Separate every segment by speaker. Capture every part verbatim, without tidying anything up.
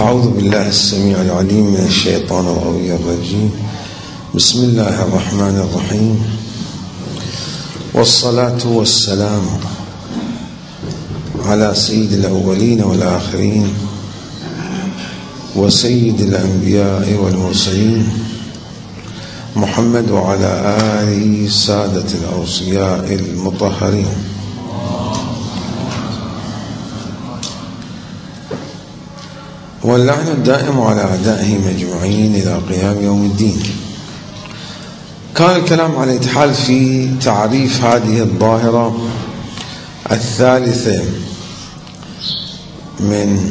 Speaker 1: أعوذ بالله السميع العليم من الشيطان الغوي الرجيم. بسم الله الرحمن الرحيم، والصلاة والسلام على سيد الأولين والآخرين وسيد الأنبياء والمرسلين محمد وعلى آله سادة الأوصياء المطهرين. واللعن الدائم على أعدائه مجموعين إلى قيام يوم الدين. كان الكلام على الاتحاد في تعريف هذه الظاهرة الثالثة من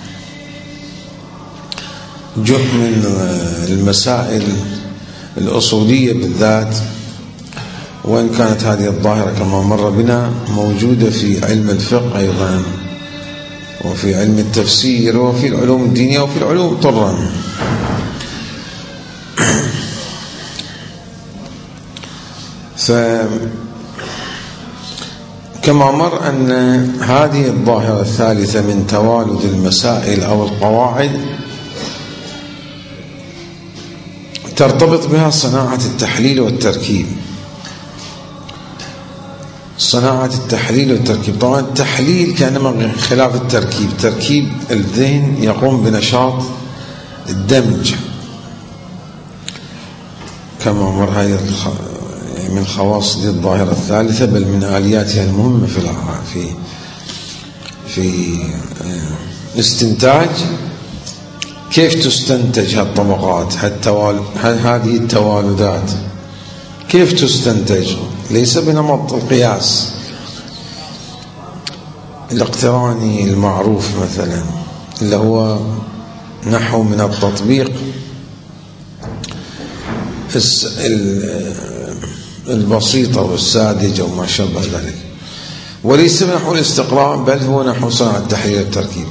Speaker 1: من المسائل الأصولية بالذات، وإن كانت هذه الظاهرة كما مر بنا موجودة في علم الفقه أيضا، وفي علم التفسير، وفي العلوم الدينية، وفي العلوم طرا. فكما مر أن هذه الظاهرة الثالثة من توالد المسائل أو القواعد ترتبط بها صناعة التحليل والتركيب. صناعة التحليل والتركيب، طبعا التحليل كانما خلاف التركيب. تركيب الذهن يقوم بنشاط الدمج كما مر. هذه من خواص الظاهرة الثالثة، بل من آلياتها المهمة في في في استنتاج كيف تستنتج هالطبقات، هذه التوالدات كيف تستنتج، ليس بنمط القياس الاقتراني المعروف مثلا اللي هو نحو من التطبيق البسيطة والساذجة وما شابه ذلك، وليس نحو الاستقراء، بل هو نحو صناعة التحليل والتركيب.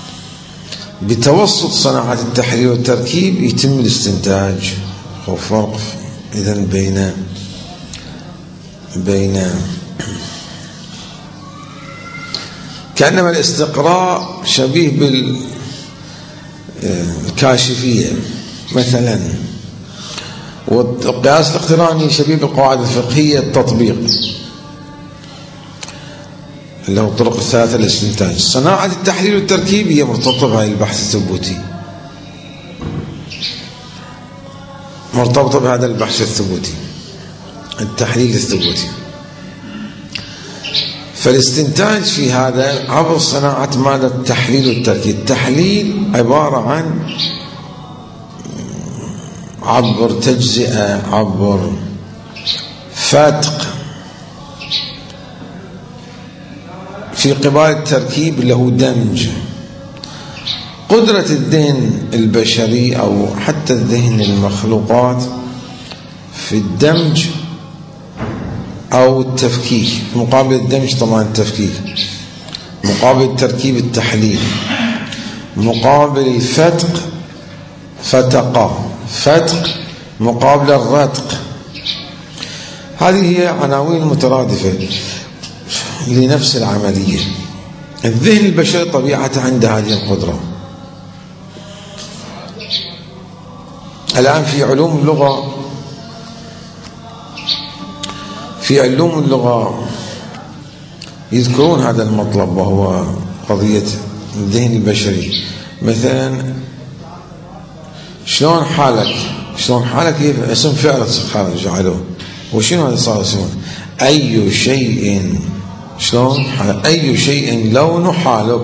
Speaker 1: بتوسط صناعة التحليل والتركيب يتم الاستنتاج. وفرق إذن بين بين كأنما الاستقراء شبيه بالكاشفية مثلا، والقياس الاقتراني شبيه بالقواعد الفقهية التطبيق، اللي هو الطرق الثلاثة للاستنتاج. صناعة التحليل والتركيب هي مرتبطة بهذا البحث الثبوتي، مرتبطة بهذا البحث الثبوتي، التحليل الثبوتي. فالاستنتاج في هذا عبر صناعة ماذا؟ التحليل والتركيب. التحليل عبارة عن عبر تجزئة، عبر فتق، في قبال التركيب له دمج. قدرة الذهن البشري أو حتى الذهن المخلوقات في الدمج أو التفكيك. مقابل الدمج طبعا التفكيك، مقابل التركيب التحليل، مقابل الفتق فتقة، فتق مقابل الرتق. هذه هي عناوين مترادفة لنفس العملية. الذهن البشري طبيعته عنده هذه القدرة. الآن في علوم اللغة في علوم اللغة يذكرون هذا المطلب، وهو قضية الذهن البشري. مثلا شلون حالك، شلون حالك هي اسم فعل جعلوه، وشنو هذا صار اسمه؟ أي شيء، شلون حالك، أي شيء لون حالك،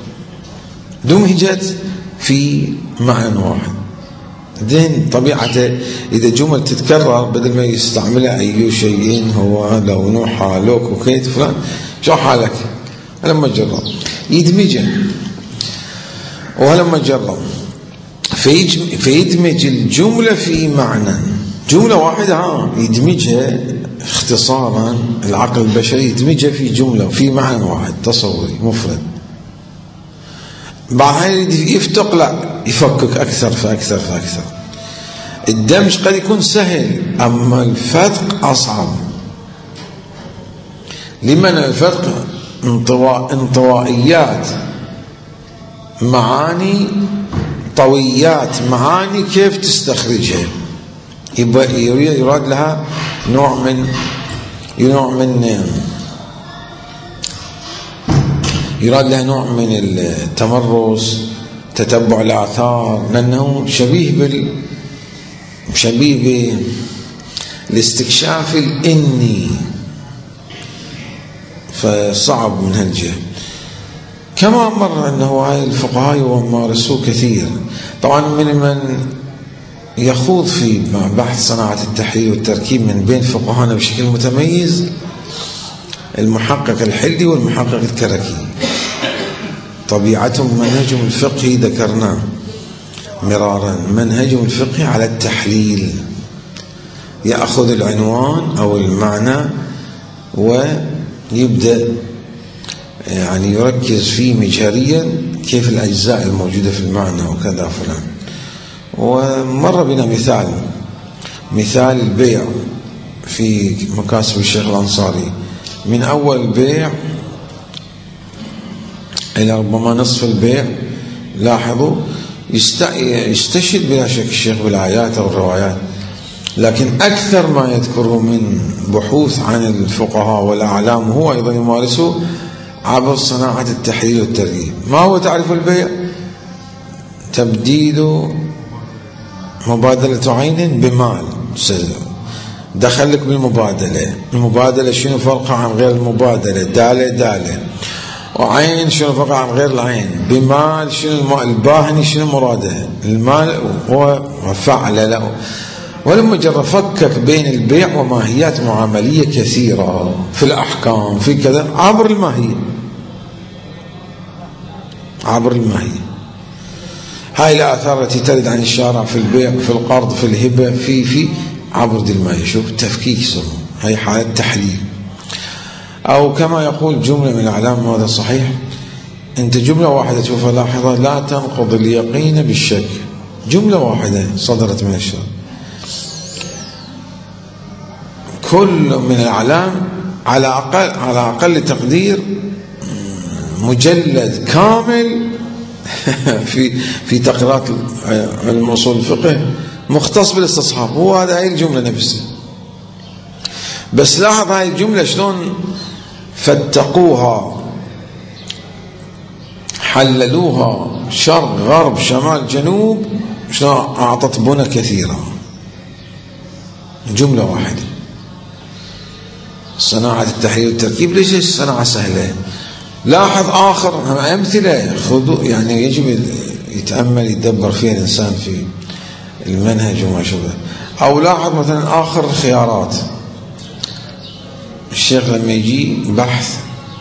Speaker 1: دمجت في معنى واحد. ذهن طبيعته إذا جمل تتكرر بدل ما يستعملها أي شيء هو لون حالك وكيت فلان، شو حالك، لما جرب يدمجه، ولما جرب فيدمج الجملة في معنى، جملة واحدة ها يدمجها اختصارا. العقل البشري يدمجها في جملة في معنى واحد تصوري مفرد. بعدين يفتق، لا يفكك أكثر فأكثر فأكثر. الدمج قد يكون سهل، أما الفتق أصعب. لمن الفتق انطوائيات معاني طويات معاني كيف تستخرجها، يراد لها نوع من نوع من يراد لها نوع من التمرس، تتبع الآثار، لأنه شبيه بال شبيه بالاستكشاف الإني، فصعب من هالجهة. كما مر أنه هاي الفقهاء ومارسوه كثير. طبعا من من يخوض في بحث صناعة التحليل والتركيب من بين فقهانا بشكل متميز المحقق الحلي والمحقق الكركي، طبيعتهم منهجهم الفقهي ذكرناه مرارا، منهجهم الفقهي على التحليل، يأخذ العنوان أو المعنى ويبدأ يعني يركز فيه مجهريا كيف الأجزاء الموجودة في المعنى وكذا فلان. ومر بنا مثال مثال البيع في مكاسب الشيخ الأنصاري، من أول البيع إلى ربما نصف البيع. لاحظوا يستشهد بلا شك الشيخ بالآيات أو الروايات، لكن أكثر ما يذكره من بحوث عن الفقهاء والأعلام هو أيضا يمارسه عبر صناعة التحليل والتركيب. ما هو تعريف البيع؟ تبديل مبادلة عين بمال. دخلك بالمبادلة، المبادلة شنو فرقها عن غير المبادلة؟ دالة دالة، وعين شنو فرقها عن غير العين؟ بمال شنو الباهني شنو مراده؟ المال هو فعل له. ولما جرى فكك بين البيع وماهيات معاملية كثيرة في الأحكام في كذا عبر الماهية، عبر الماهية. هاي الآثار التي ترد عن الشارع في البيع في القرض في الهبة في في عبر دي الماهية. شوف تفكيك سمو، هاي حالة تحليل. أو كما يقول جملة من الأعلام وهذا صحيح، أنت جملة واحدة تشوفها لاحظة لا تنقض اليقين بالشك، جملة واحدة صدرت من الشارع. كل من الأعلام على أقل على أقل تقدير مجلد كامل في في تقريرات علم أصول الفقه مختص بالاستصحاب، هو هذا هاي الجملة نفسها. بس لاحظ هاي الجملة شلون فتقوها، حللوها شرق غرب شمال جنوب، شلون أعطت بنى كثيرة. جملة واحدة. صناعة التحليل والتركيب ليش الصناعة سهلة؟ لاحظ آخر أمثلة خذوا، يعني يجب يتأمل يتدبر فيها الإنسان في المنهج وما شابه. أو لاحظ مثلا آخر الخيارات، الشيخ لما يجي بحث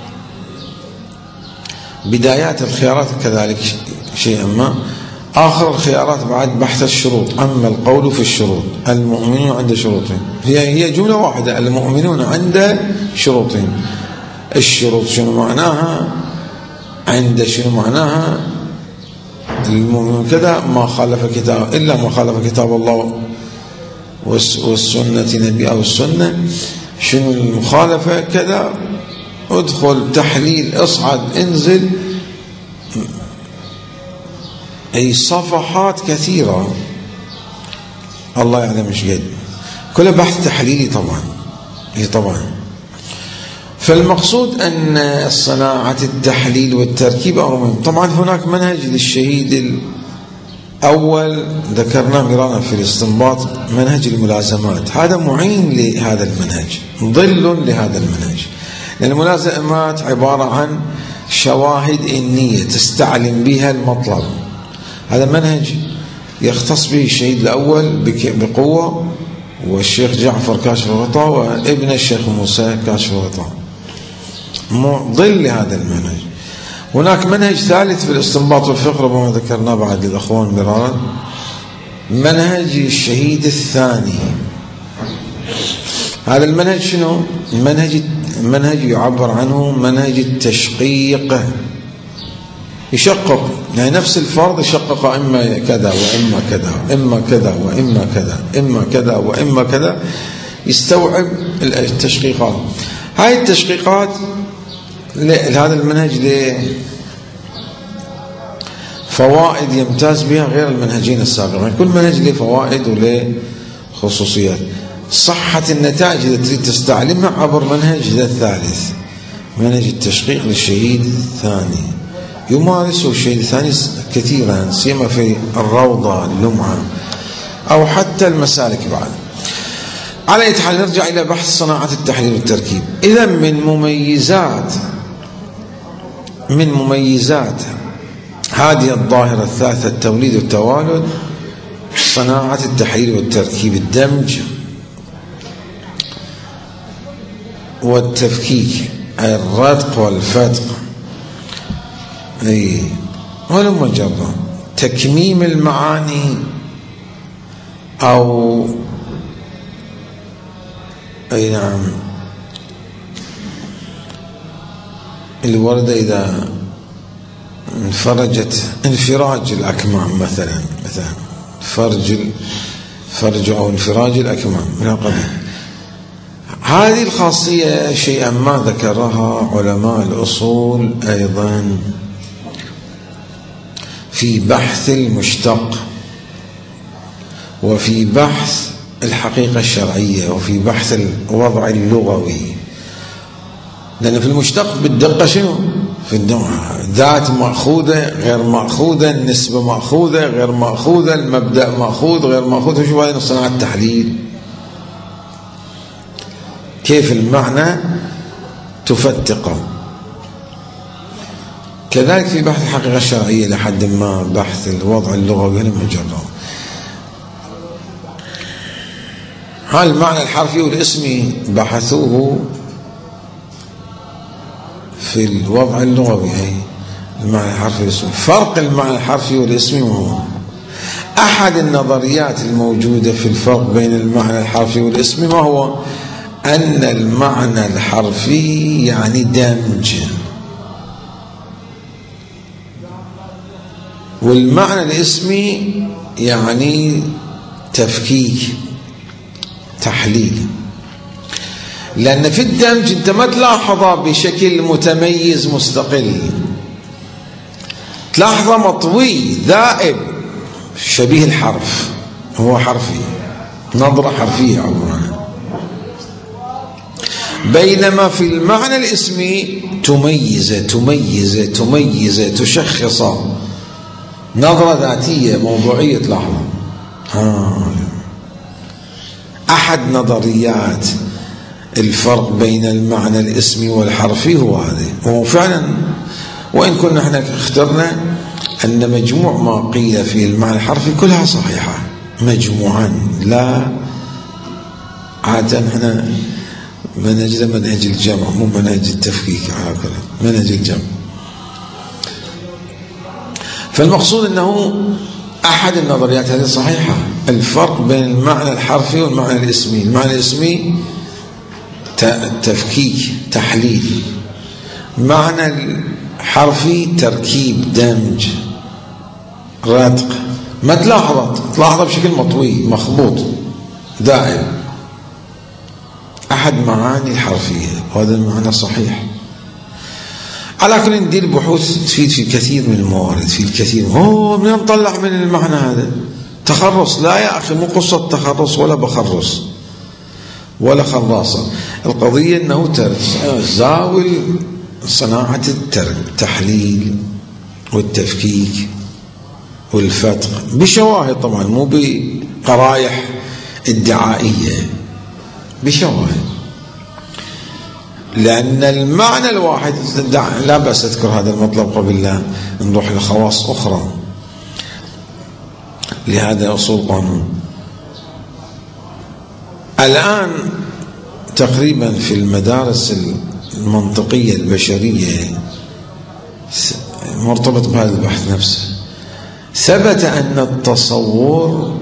Speaker 1: بدايات الخيارات كذلك شيئا ما. آخر الخيارات بعد بحث الشروط، أما القول في الشروط المؤمنون عند شروطهم، هي هي جملة واحدة، المؤمنون عند شروطهم. الشروط شنو معناها؟ عند شنو معناها؟ المؤمنون كذا ما خالف كتاب إلا ما خالف كتاب الله والسنة نبي أو السنة. شنو المخالفة؟ كذا. ادخل تحليل، اصعد انزل، أي صفحات كثيرة الله يعلم ايش قد، كله بحث تحليلي طبعا. هي طبعا فالمقصود أن صناعة التحليل والتركيب أمر مهم. طبعا هناك منهج للشهيد الأول ذكرناه مرارا في الاستنباط، منهج الملازمات، هذا معين لهذا المنهج، ظل لهذا المنهج. لأن الملازمات عبارة عن شواهد إنية تستعلم بها المطلب. هذا منهج يختص به الشهيد الأول بقوة، والشيخ جعفر كاشف الغطاء وابن الشيخ موسى كاشف الغطاء، ظل لهذا المنهج. هناك منهج ثالث في الاستنباط والفقه ربما ذكرناه بعد للأخوان مرارا، منهج الشهيد الثاني. هذا المنهج شنو؟ المنهج منهج يعبر عنه منهج التشقيق، يشقق، يعني نفس الفرض يشقق إما كذا وإما كذا إما كذا وإما كذا إما كذا وإما كذا، يستوعب التشقيقات. هاي التشقيقات هذا المنهج ليه؟ فوائد يمتاز بها غير المنهجين السابقين. كل منهج له فوائد وله خصوصيات. صحة النتائج إذا تريد تستعلمها عبر منهج الثالث، منهج التشقيق للشهيد الثاني، يمارسه الشهيد الثاني كثيرا سيما في الروضة اللمعة أو حتى المسالك بعد. على أي حال نرجع إلى بحث صناعة التحليل والتركيب. إذا من مميزات من مميزات هذه الظاهرة الثالثة التوليد والتوالد صناعة التحليل والتركيب، الدمج والتفكيك، الرتق والفتق، أي ولما جرى تكميم المعاني أو أي نعم الوردة إذا انفرجت انفراج الأكمام مثلا مثلا فرج فرج أو انفراج الأكمام من القبيل. هذه الخاصية شيئا ما ذكرها علماء الأصول أيضا في بحث المشتق وفي بحث الحقيقة الشرعية وفي بحث الوضع اللغوي. لأن في المشتق بالدقة شنو؟ في النوع ذات مأخوذة غير مأخوذة، النسبة مأخوذة غير مأخوذة، المبدأ مأخوذ غير مأخوذ. وشو هذه صناعة التحليل؟ كيف المعنى تفتقه. كذلك في بحث الحقيقة الشرعية لحد ما بحث الوضع اللغوي لم يجرى. هل المعنى الحرفي والاسمي بحثوه في الوضع اللغوي، أي المعنى الحرفي والاسمي. فرق المعنى الحرفي والاسمي هو أحد النظريات الموجودة في الفرق بين المعنى الحرفي والاسمي، ما هو أن المعنى الحرفي يعني دمج، والمعنى الاسمي يعني تفكيك تحليل. لأن في الدمج أنت ما تلاحظه بشكل متميز مستقل، تلاحظه مطوي ذائب شبيه الحرف، هو حرفي، نظرة حرفية عبارة. بينما في المعنى الاسمي تميزه تميزه تميزه تشخصه، نظرة ذاتية موضوعية تلاحظها. آه. أحد نظريات الفرق بين المعنى الاسمي والحرفي هو هذا. وفعلا وإن كنا احنا اخترنا أن مجموع ما قيل في المعنى الحرفي كلها صحيحة مجموعا، لا عادة احنا منهجنا منهج الجمع مو منهج التفكيك، على كل منهج الجمع. فالمقصود أنه أحد النظريات هذه صحيحة، الفرق بين المعنى الحرفي والمعنى الاسمي. المعنى الاسمي تفكيك تحليل، معنى الحرفي تركيب دمج رتق. ما تلاحظت تلاحظه بشكل مطوي مخبوط دائم، أحد معاني الحرفية، وهذا المعنى صحيح. على كل ندير بحوث تفيد في الكثير من الموارد، في الكثير. هو من نطلع من المعنى هذا تخرص؟ لا يا أخي، مو قصة تخرص ولا بخرص ولا خلاصة. القضية أنه تزاول صناعة التحليل والتفكيك والفتق بشواهد، طبعا مو بقرايح ادعائية، بشواهد. لأن المعنى الواحد لا بأس أذكر هذا المطلب قبل لا نروح لخواص أخرى لهذا أصول قانون. الآن تقريبا في المدارس المنطقية البشرية مرتبط بهذا البحث نفسه، ثبت أن التصور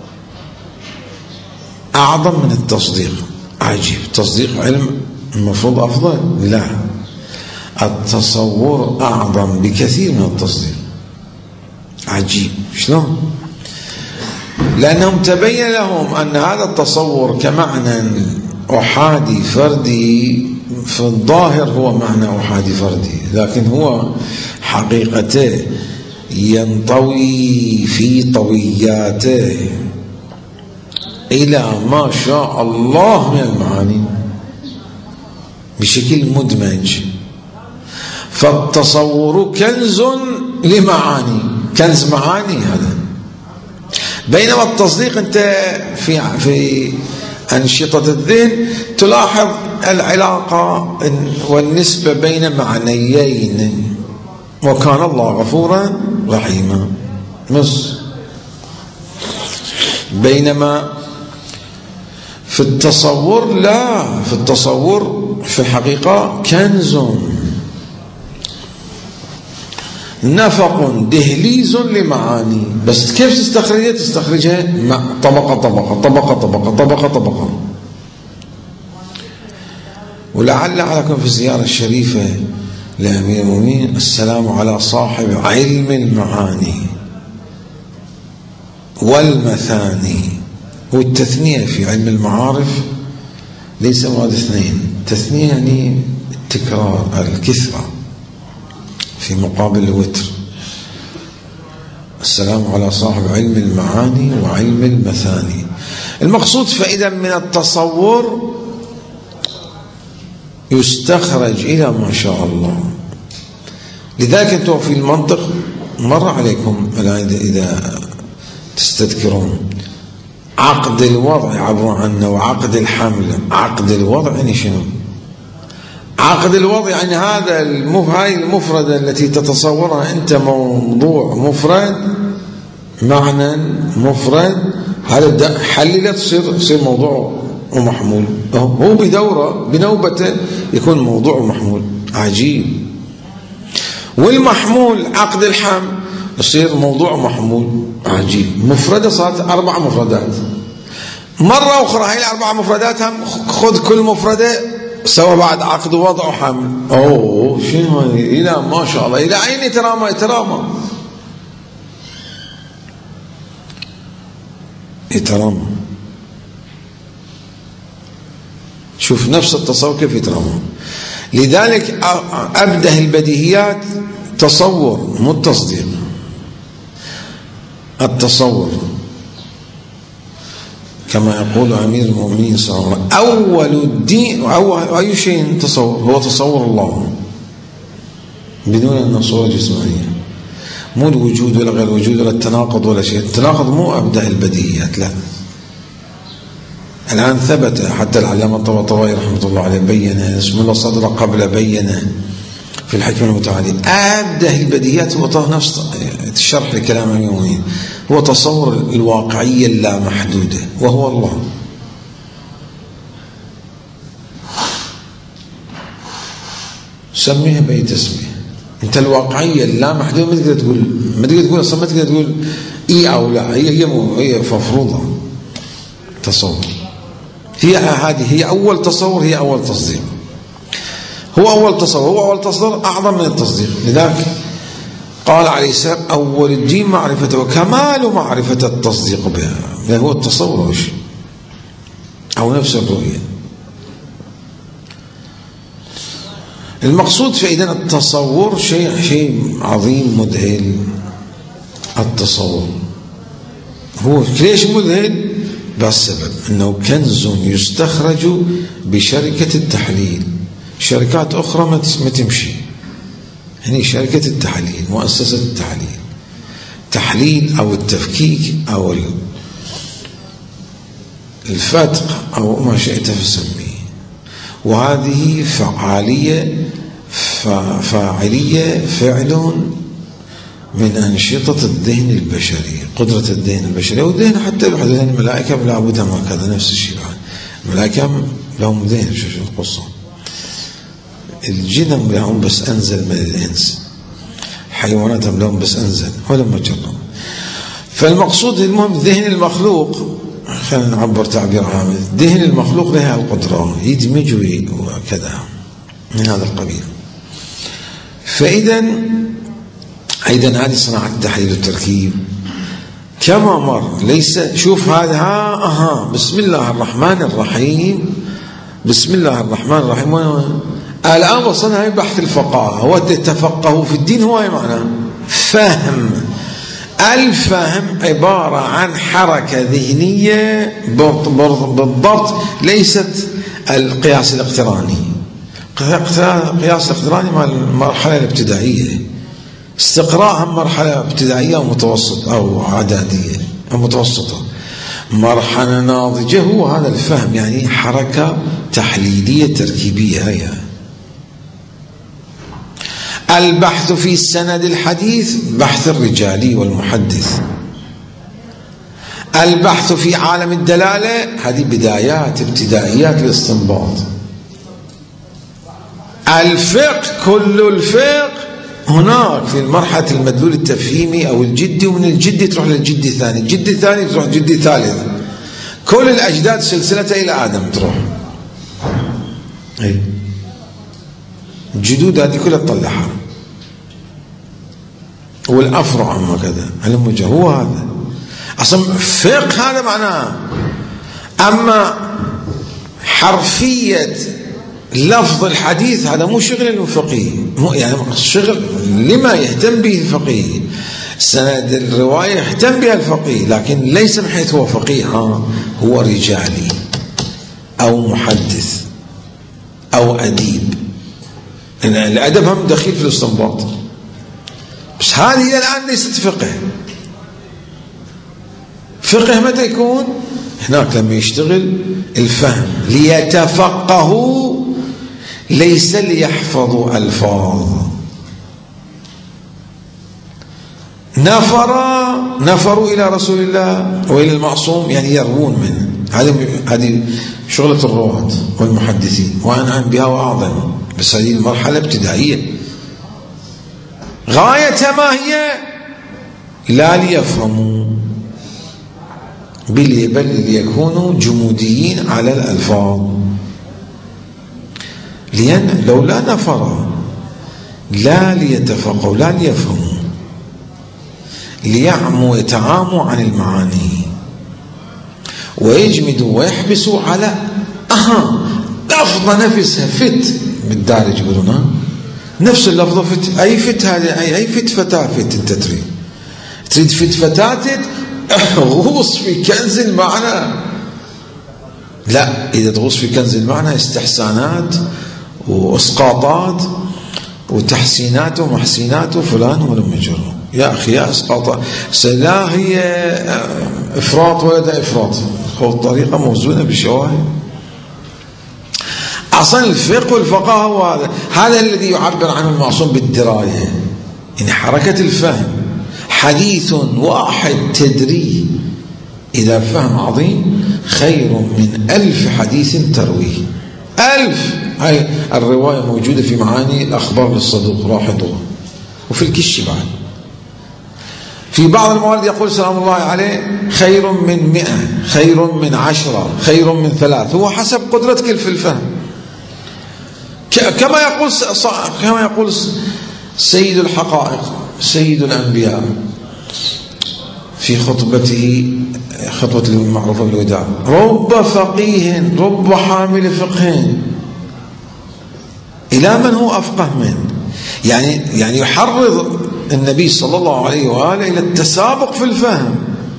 Speaker 1: أعظم من التصديق. عجيب، تصديق علم المفروض أفضل، لا، التصور أعظم بكثير من التصديق. عجيب، شلون؟ لأنهم تبين لهم أن هذا التصور كمعنى أحادي فردي في الظاهر هو معنى أحادي فردي، لكن هو حقيقته ينطوي في طوياته إلى ما شاء الله من المعاني بشكل مدمج. فالتصور كنز لمعاني، كنز معاني هذا. بينما التصديق أنت في في أنشطة الذهن تلاحظ العلاقة والنسبة بين معنيين، وكان الله غفورا رحيما بس. بينما في التصور لا، في التصور في الحقيقة كنز، نفق دهليز لمعاني، بس كيف تستخرجها؟ تستخرجها طبقة طبقة طبقة طبقة طبقة طبقة. ولعل عليكم في الزيارة الشريفة لأمير المؤمنين السلام على صاحب علم المعاني والمثاني. والتثنية في علم المعارف ليس مراد اثنين، تثنية يعني التكرار، الكثرة في مقابل الوتر. السلام على صاحب علم المعاني وعلم المثاني. المقصود فإذا من التصور يستخرج إلى ما شاء الله. لذلك أنتم في المنطق مر عليكم الآن إذا تستذكرون عقد الوضع عبر عنه وعقد الحمل. عقد الوضع يعني شنو؟ عقد الوضع يعني هذا هاي المفردة التي تتصورها أنت موضوع مفرد، معنى مفرد، هذا حللت تصير تصير موضوع ومحمول. هو بدورة بنوبته يكون موضوع ومحمول. عجيب. والمحمول عقد الحمل يصير موضوع ومحمول. عجيب. مفردة صارت أربع مفردات. مرة أخرى هاي الأربع مفردات هم خذ كل مفردة سوى بعد عقد وضع وحمل. أوه شنو إلى ما شاء الله إلى أين يترامى يترامى يترامى. شوف نفس التصور كيف يترامى. لذلك أبدأ البديهيات تصور مو التصديق. التصور كما يقول أمير المؤمنين صلى الله عليه وسلم أول الدين أول أي شيء تصور هو تصور الله بدون أن صورة جسمانية، مو الوجود ولا غير الوجود ولا التناقض ولا شيء. التناقض مو أبدأ البديهيات، لا. الآن ثبت حتى العلامة الطباطبائي رحمة الله عليه بين اسم الله صدر قبل بين في الحكمة المتعالية. أبدأ البديهيات هو نفس الشرح لكلام أمير المؤمنين، هو تصور الواقعية اللامحدودة وهو الله. سميها بأي تسمية. أنت الواقعية اللامحدودة ما تقدر تقول ما تقدر تقول أصلا ما تقدر تقول إيه أو لا، هي هي هي مفروضة تصور. هي هذه هي أول تصور، هي أول تصديق. هو أول تصور، هو أول تصديق أعظم من التصديق. لذلك قال عليه السلام أول الدين معرفته وكمال معرفة التصديق بها. هو التصور وش أو نفس الرؤية. المقصود فإذا التصور شيء شيء عظيم مذهل. التصور هو ليش مذهل؟ بسبب أنه كنز يستخرج بشركة التحليل. شركات أخرى ما تمشي، يعني شركة التحليل، مؤسسة التحليل، تحليل أو التفكيك أو الفتق أو ما شئت فسميه. وهذه فعالية فاعلية فعل من أنشطة الذهن البشري، قدرة الذهن البشري. والذهن حتى الذهن الملائكة لابد ما كذا نفس الشيء. الملائكة لهم ذهن، شو شو القصة. الجن لهم بس أنزل من الإنس، حيواناتهم لهم بس أنزل ولما جرب. فالمقصود المهم ذهن المخلوق، خلينا نعبر تعبير عام، ذهن المخلوق لها القدرة يدمج وكذا من هذا القبيل. فإذا أيضا هذه صناعة التحليل والتركيب كما مر. ليس شوف هذا ها أها بسم الله الرحمن الرحيم، بسم الله الرحمن الرحيم. الآن وصلنا إلى بحث الفقهاء، هو تتفقه في الدين، هو معناه فهم. الفهم عبارة عن حركة ذهنية بالضبط، ليست القياس الاقتراني. القياس الاقتراني مع المرحلة الابتدائية، استقراء هم مرحلة ابتدائية أو متوسط أو إعدادية أو متوسطة. مرحلة ناضجة هو هذا الفهم، يعني حركة تحليلية تركيبية. هي البحث في السند الحديث بحث الرجالي والمحدث. البحث في عالم الدلالة هذه بدايات ابتدائيات الاستنباط. الفقه كل الفقه هناك في مرحلة المدلول التفهيمي أو الجدي، ومن الجدي تروح للجدي الثاني، الجدي الثاني تروح للجدي الثالث، كل الأجداد سلسلة إلى آدم تروح. أي الجدود هذه كلها تطلعها، والأفرع أما كذا الموجه هو هذا أصلا فقه. هذا معناه. أما حرفية لفظ الحديث هذا مو شغل الفقيه، مو يعني شغل لما يهتم به الفقيه. سند الرواية يهتم بها الفقيه، لكن ليس من حيث هو فقيه، هو رجالي أو محدث أو أديب. الأدب هم دخيل في الاستنباط، بس هذه الآن ليست فقه. فقه متى يكون؟ هناك لما يشتغل الفهم، ليتفقهوا ليس ليحفظوا ألفاظ. نفر نفروا إلى رسول الله وإلى المعصوم، يعني يروون منه. هذه هذه شغلة الرواة والمحدثين، وأنعم بها وأعظم، بس هذه المرحلة ابتدائية. غايتها ما هي؟ لا ليفهموا بل ليكونوا جموديين على الألفاظ. لأن لولا نفر لا ليتفقهوا لا ليفهموا، ليعموا يتعاموا عن المعاني ويجمدوا ويحبسوا على أها لفظة نفسها فت بالدارج يقولون نفس اللفظة فت. أي فت هذه؟ أي أي فت فتاة فت. أنت تريد تريد فت فتاة غوص في كنز المعنى. لا، إذا تغوص في كنز المعنى استحسانات واسقاطات وتحسينات ومحسينات وفلان ولم يجره. يا أخي يا اسقاطات، لا هي إفراط ولا إفراط، هو الطريقة موزونة بشواهد. أصلا الفقه والفقه هو هذا هذا الذي يعبر عنه المعصوم بالدراية، يعني حركة الفهم. حديث واحد تدري إذا فهم عظيم خير من ألف حديث ترويه. ألف. هاي الرواية موجودة في معاني الأخبار للصدوق لاحظوها، وفي الكش بعد. في بعض الموارد يقول سلام الله عليه خير من مئة، خير من عشرة، خير من ثلاث، هو حسب قدرتك في الفهم. كما يقول كما يقول سيد الحقائق سيد الأنبياء في خطبته خطبة المعروفة بالوداع: رب فقيه رب حامل فقه إلى من هو أفقه منه. يعني يعني يحرض النبي صلى الله عليه وآله إلى التسابق في الفهم.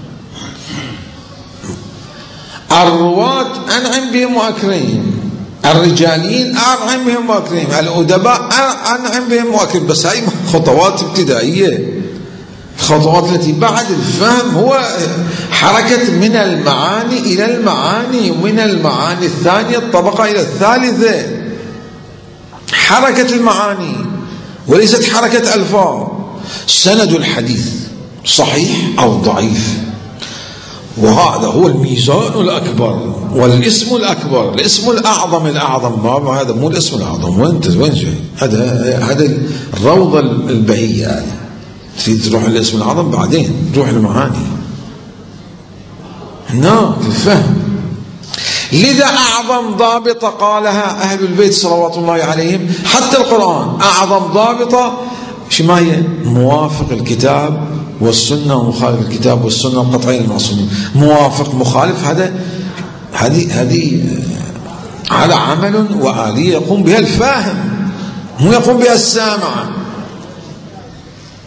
Speaker 1: الرواة أنعم بهم وأكرم، الرجاليين أنعم بهم وأكرم، الأدباء أنعم بهم وأكرم. بس هاي خطوات ابتدائية. الخطوات التي بعد الفهم هو حركة من المعاني إلى المعاني، ومن المعاني الثانية الطبقة إلى الثالثة. حركة المعاني وليست حركة ألفاظ. سند الحديث صحيح أو ضعيف، وهذا هو الميزان الأكبر والاسم الأكبر، الاسم الأعظم الأعظم. ما هذا مو الاسم الأعظم، وين وين جاي؟ هذا هذا الروضة البهية. هذه تريد تروح الاسم الأعظم بعدين تروح المعاني. هناك الفهم. لذا أعظم ضابطة قالها أهل البيت صلوات الله عليهم، حتى القرآن أعظم ضابطة شو ما هي؟ موافق الكتاب والسنة ومخالف الكتاب والسنة القطعين المعصومين. موافق مخالف، هذا هذه هذه على عمل وآلية يقوم بها الفاهم، مو يقوم بها السامع.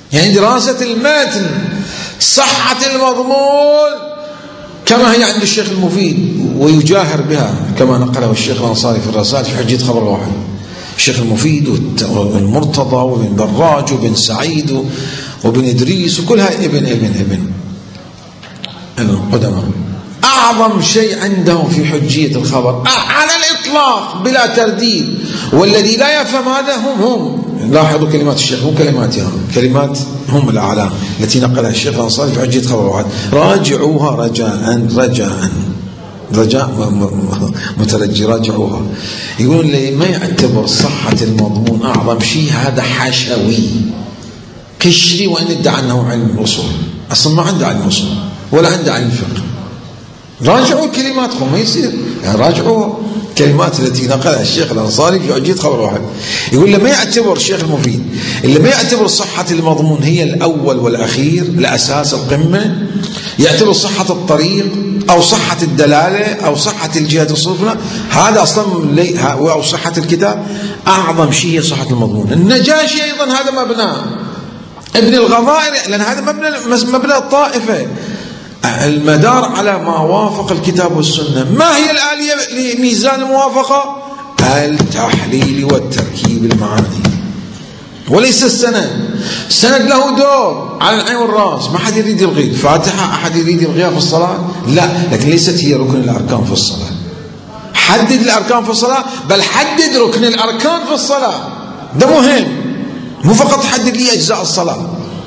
Speaker 1: يعني دراسة المتن صحة المضمون كما هي عند الشيخ المفيد ويجاهر بها كما نقله الشيخ الأنصاري في الرسائل في حجية خبر الواحد. الشيخ المفيد والمرتضى وابن دراج وابن سعيد وابن إدريس وكلها ابن ابن ابن القدماء. أعظم شيء عندهم في حجية الخبر على الإطلاق بلا ترديد، والذي لا يفهم هذا هم هم لاحظوا كلمات الشيخ مو كلماتي هم، كلمات هم الأعلام التي نقلها الشيخ الأنصاري في حجية خبر الواحد. راجعوها رجاء رجاء رجاء مترجي راجعوها. يقولون لي ما يعتبر صحة المضمون أعظم شيء، هذا حشوي قشري، وإن ادعى أنه علم الأصول أصلا ما عنده علم الأصول ولا عنده علم الفقه. راجعوا كلماتكم ما يصير، يعني راجعوا كلمات التي نقلها الشيخ الأنصاري في حجية خبر واحد. يقول لما يعتبر الشيخ المفيد اللي ما يعتبر صحة المضمون هي الأول والأخير الأساس القمة، يعتبر صحة الطريق أو صحة الدلالة أو صحة الجهة الصفنة، هذا أصلا أو صحة الكتاب أعظم شيء هي صحة المضمون. النجاشي أيضا هذا مبناه، ابن الغضائر لأن هذا مبنى مبنى الطائفة، المدار على ما وافق الكتاب والسنة. ما هي الآلية لميزان الموافقة؟ التحليل والتركيب المعاني وليس السند. السند له دور على العين والرأس، ما حد يريد يلغي الفاتحة، أحد يريد يلغيها في الصلاة، لا، لكن ليست هي ركن الأركان في الصلاة. حدد الأركان في الصلاة، بل حدد ركن الأركان في الصلاة، ده مهم، مو فقط حدد لي أجزاء الصلاة.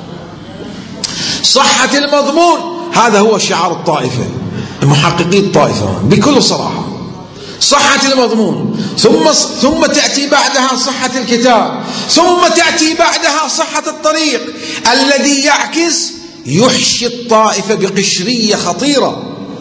Speaker 1: صحة المضمون هذا هو شعار الطائفة، محققي الطائفة بكل صراحة، صحة المضمون، ثم ثم تأتي بعدها صحة الكتاب، ثم تأتي بعدها صحة الطريق الذي يعكس يحشي الطائفة بقشرية خطيرة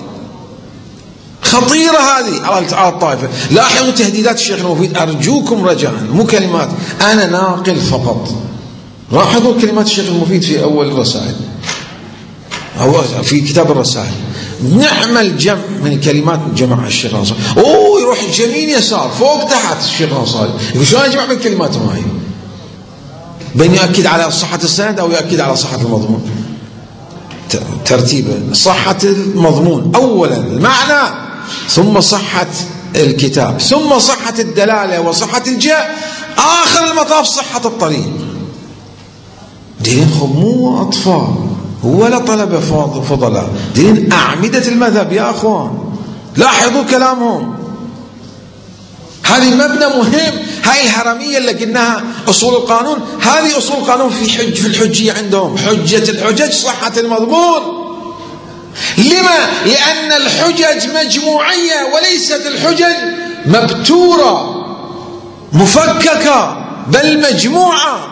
Speaker 1: خطيرة هذه على الطائفة. لاحظوا تهديدات الشيخ المفيد، أرجوكم رجاء مو كلمات أنا ناقل فقط، لاحظوا كلمات الشيخ المفيد في أول الرسائل أو في كتاب الرسائل، نعمل جمع من كلمات جمع الشيخ الأنصاري. أوه يروح يمين يسار فوق تحت الشيخ الأنصاري، يقول شلون أجمع من كلماتهم هاي؟ بين يؤكد على صحة السند أو يؤكد على صحة المضمون. ترتيبه صحة المضمون أولا المعنى، ثم صحة الكتاب، ثم صحة الدلالة وصحة الجهة، آخر المطاف صحة الطريق. دين مو أطفال ولا طلبة فضلاء، دين أعمدة المذهب يا أخوان، لاحظوا كلامهم. هذه مبنى مهم، هاي الهرمية اللي قلناها أصول القانون، هذه أصول القانون في حج في الحجية عندهم، حجة الحجج صحة المضمون. لما؟ لأن الحجج مجموعية وليست الحجج مبتورة مفككة، بل مجموعة.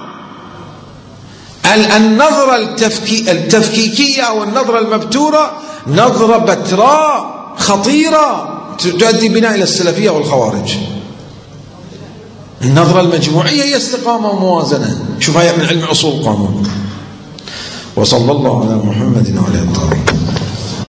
Speaker 1: النظرة التفكي التفكيكية أو النظرة المبتورة نظرة بتراء خطيرة تؤدي بنا إلى السلفية والخوارج. النظرة المجموعية هي استقامة وموازنة. شوف هي من علم أصول القانون. وصلى الله على محمد وعلى آله.